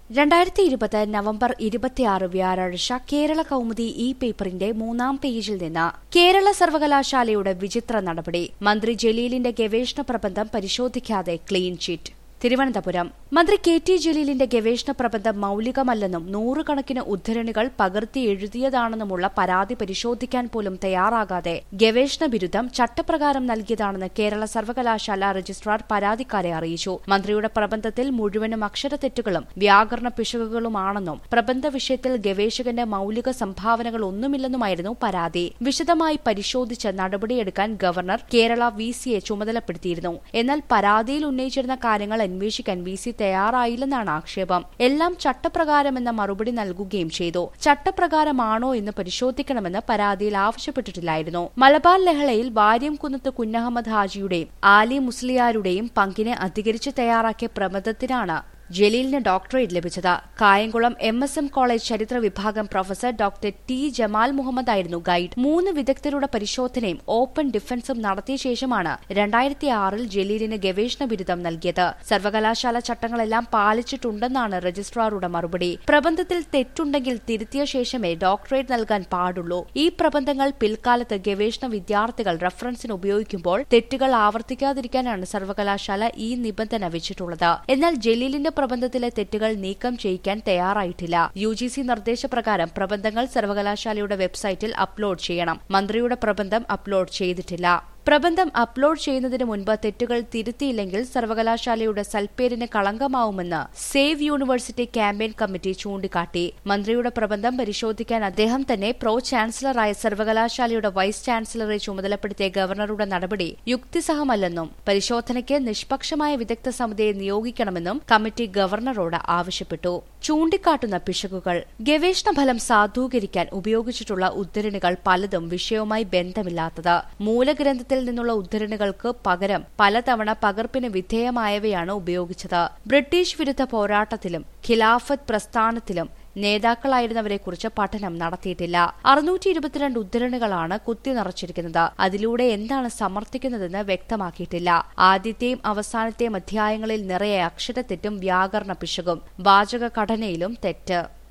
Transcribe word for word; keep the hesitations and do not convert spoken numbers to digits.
രണ്ടായിരത്തി ഇരുപത് നവംബർ ഇരുപത്തിയാറ് വ്യാഴാഴ്ച കേരള കൗമുദി ഇ പേപ്പറിന്റെ മൂന്നാം പേജിൽ നിന്ന് കേരള സർവകലാശാലയുടെ വിചിത്ര നടപടി. മന്ത്രി ജലീലിന്റെ ഗവേഷണ പ്രബന്ധം പരിശോധിക്കാതെ ക്ലീൻ ചിറ്റ്. തിരുവനന്തപുരം മന്ത്രി കെ ടി ജലീലിന്റെ ഗവേഷണ പ്രബന്ധം മൌലികമല്ലെന്നും നൂറുകണക്കിന് ഉദ്ധരണികൾ പകർത്തി എഴുതിയതാണെന്നുമുള്ള പരാതി പരിശോധിക്കാൻ പോലും തയ്യാറാകാതെ ഗവേഷണ ബിരുദം ചട്ടപ്രകാരം നൽകിയതാണെന്ന് കേരള സർവകലാശാല രജിസ്ട്രാർ പരാതിക്കാരെ അറിയിച്ചു. മന്ത്രിയുടെ പ്രബന്ധത്തിൽ മുഴുവനും അക്ഷരത്തെറ്റുകളും വ്യാകരണ പിശകുകളുമാണെന്നും പ്രബന്ധ വിഷയത്തിൽ ഗവേഷകന്റെ മൌലിക സംഭാവനകൾ ഒന്നുമില്ലെന്നുമായിരുന്നു പരാതി. വിശദമായി പരിശോധിച്ച് നടപടിയെടുക്കാൻ ഗവർണർ കേരള വി സിയെ ചുമതലപ്പെടുത്തിയിരുന്നു. എന്നാൽ പരാതിയിൽ ഉന്നയിച്ചിരുന്ന കാര്യങ്ങൾ അന്വേഷിക്കാൻ വി സി തയ്യാറായില്ലെന്നാണ് ആക്ഷേപം. എല്ലാം ചട്ടപ്രകാരമെന്ന മറുപടി നൽകുകയും ചെയ്തു. ചട്ടപ്രകാരമാണോ എന്ന് പരിശോധിക്കണമെന്ന് പരാതിയിൽ ആവശ്യപ്പെട്ടിട്ടില്ലായിരുന്നു. മലബാർ ലഹളയിൽ വാര്യംകുന്നത്ത് കുഞ്ഞഹമ്മദ് ഹാജിയുടെയും ആലി മുസ്ലിയാരുടെയും പങ്കിനെ അധികരിച്ച് തയ്യാറാക്കിയ പ്രബന്ധത്തിനാണ് ജലീലിന് ഡോക്ടറേറ്റ് ലഭിച്ചത്. Kayamkulam M S M college ചരിത്ര വിഭാഗം professor doctor T Jamal Muhammad ആയിരുന്നു ഗൈഡ്. മൂന്ന് വിദഗ്ധരുടെ പരിശോധനയും ഓപ്പൺ ഡിഫൻസും നടത്തിയ ശേഷമാണ് രണ്ടായിരത്തി ആറിൽ ജലീലിന് ഗവേഷണ ബിരുദം നൽകിയത്. സർവകലാശാല ചട്ടങ്ങളെല്ലാം പാലിച്ചിട്ടുണ്ടെന്നാണ് രജിസ്ട്രാറുടെ മറുപടി. പ്രബന്ധത്തിൽ തെറ്റുണ്ടെങ്കിൽ തിരുത്തിയ ശേഷമേ ഡോക്ടറേറ്റ് നൽകാൻ പാടുള്ളൂ. ഈ പ്രബന്ധങ്ങൾ പിൽക്കാലത്ത് ഗവേഷണ വിദ്യാർത്ഥികൾ റഫറൻസിന് ഉപയോഗിക്കുമ്പോൾ തെറ്റുകൾ ആവർത്തിക്കാതിരിക്കാനാണ് സർവകലാശാല ഈ നിബന്ധന വെച്ചിട്ടുള്ളത്. എന്നാൽ ജലീലിന്റെ പ്രബന്ധത്തിലെ തെറ്റുകൾ നീക്കം ചെയ്യിക്കാൻ തയ്യാറായിട്ടില്ല. യു ജി സി നിർദ്ദേശപ്രകാരം പ്രബന്ധങ്ങൾ സർവകലാശാലയുടെ വെബ്സൈറ്റിൽ അപ്ലോഡ് ചെയ്യണം. മന്ത്രിയുടെ പ്രബന്ധം അപ്ലോഡ് ചെയ്തിട്ടില്ല. പ്രബന്ധം അപ്ലോഡ് ചെയ്യുന്നതിന് മുൻപ് തെറ്റുകൾ തിരുത്തിയില്ലെങ്കിൽ സർവകലാശാലയുടെ സൽപ്പേരിന് കളങ്കമാവുമെന്ന് സേവ് യൂണിവേഴ്സിറ്റി ക്യാമ്പയിൻ കമ്മിറ്റി ചൂണ്ടിക്കാട്ടി. മന്ത്രിയുടെ പ്രബന്ധം പരിശോധിക്കാൻ അദ്ദേഹം തന്നെ പ്രോ ചാൻസലറായ സർവകലാശാലയുടെ വൈസ് ചാൻസലറെ ചുമതലപ്പെടുത്തിയ ഗവർണറുടെ നടപടി യുക്തിസഹമല്ലെന്നും പരിശോധനയ്ക്ക് നിഷ്പക്ഷമായ വിദഗ്ധ സമിതിയെ നിയോഗിക്കണമെന്നും കമ്മിറ്റി ഗവർണറോട് ആവശ്യപ്പെട്ടു. ചൂണ്ടിക്കാട്ടുന്ന പിശകുകൾ. ഗവേഷണ ഫലം സാധൂകരിക്കാൻ ഉപയോഗിച്ചിട്ടുള്ള ഉദ്ധരണികൾ പലതും വിഷയവുമായി ബന്ധമില്ലാത്തത്. മൂലഗ്രന്ഥത്തിൽ നിന്നുള്ള ഉദ്ധരണികൾക്ക് പകരം പലതവണ പകർപ്പിന് വിധേയമായവയാണ് ഉപയോഗിച്ചത്. ബ്രിട്ടീഷ് വിരുദ്ധ പോരാട്ടത്തിലും ഖിലാഫത്ത് പ്രസ്ഥാനത്തിലും നേതാക്കളായിരുന്നവരെക്കുറിച്ച് പഠനം നടത്തിയിട്ടില്ല. അറുന്നൂറ്റി ഇരുപത്തിരണ്ട് ഉദ്ധരണികളാണ് കുത്തി നിറച്ചിരിക്കുന്നത്. അതിലൂടെ എന്താണ് സമർത്ഥിക്കുന്നതെന്ന് വ്യക്തമാക്കിയിട്ടില്ല. ആദ്യത്തെയും അവസാനത്തെയും അധ്യായങ്ങളിൽ നിറയെ അക്ഷരത്തെറ്റും വ്യാകരണ പിശകും. വാചക ഘടനയിലും തെറ്റ്.